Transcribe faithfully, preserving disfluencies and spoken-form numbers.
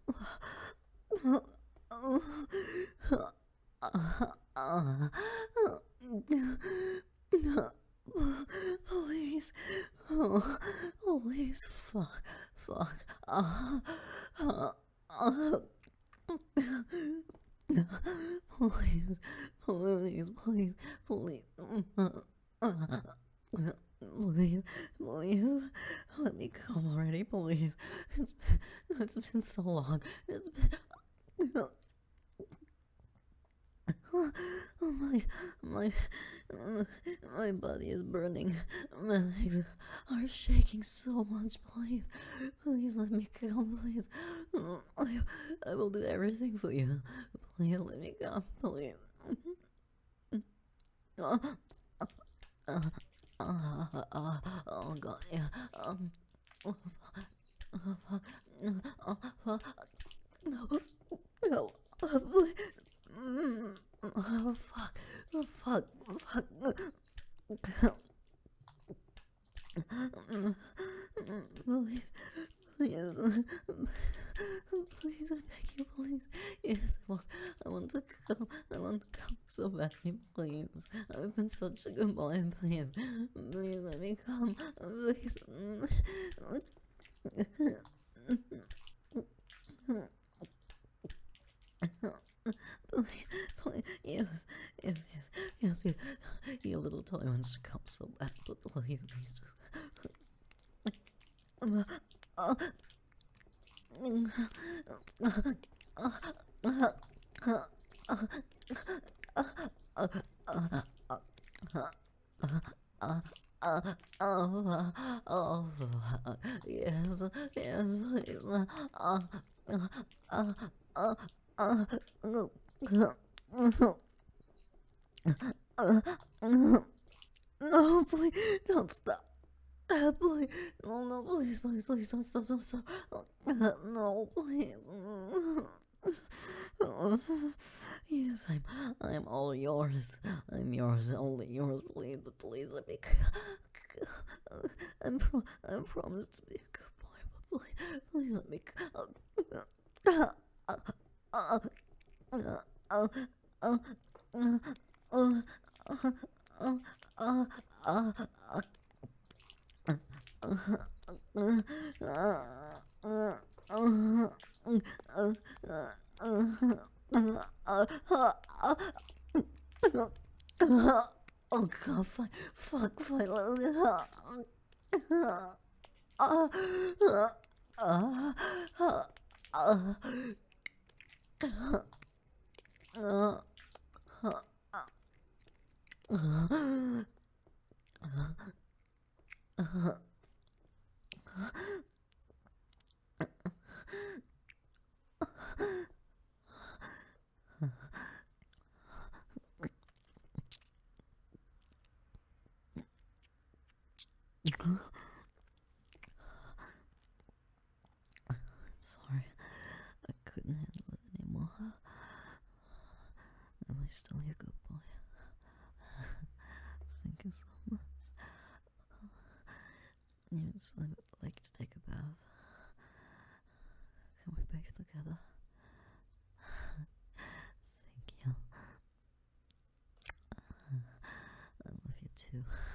Please. Oh, please. Fuck. Fuck. Uh, uh, uh, please. Please. Please. Please. Uh, uh, Please, please, let me come already, please. It's been, it's been so long. It's been. Oh, my, my, my body is burning. My legs are shaking so much. Please, please let me come. Please, I, I will do everything for you. Please let me come. Please. Oh, uh, uh, uh, oh God, yeah. Um, oh, oh, fuck. Oh, fuck. No, no, uh, please. Mm. Oh fuck! Oh fuck! Fuck! Please, please, please, I beg you, please. Yes, I want, I want to come. I want to come so badly, please. I've been such a good boy, please, please let me come, please. Please, please, yes, yes, yes, yes, yes. Your little toy wants to come so bad, but please, please, just. Um, uh, oh, oh, yes, yes, please. Uh, uh, uh, uh, uh, no, please, don't stop. Uh, please, no, no, please, please, please, don't stop, don't stop. Uh, no, please. Yes, I'm, I'm all yours. I'm yours, only yours, please, but please let me. I'm, pro- I'm promised to be a good boy, but please, please let me. Oh god, fine, fuck, fine. Sorry, I couldn't handle it anymore. Am I still your good boy? Thank you so much. Yeah, it's really like to take a bath. Can we bathe together? Thank you. I love you too.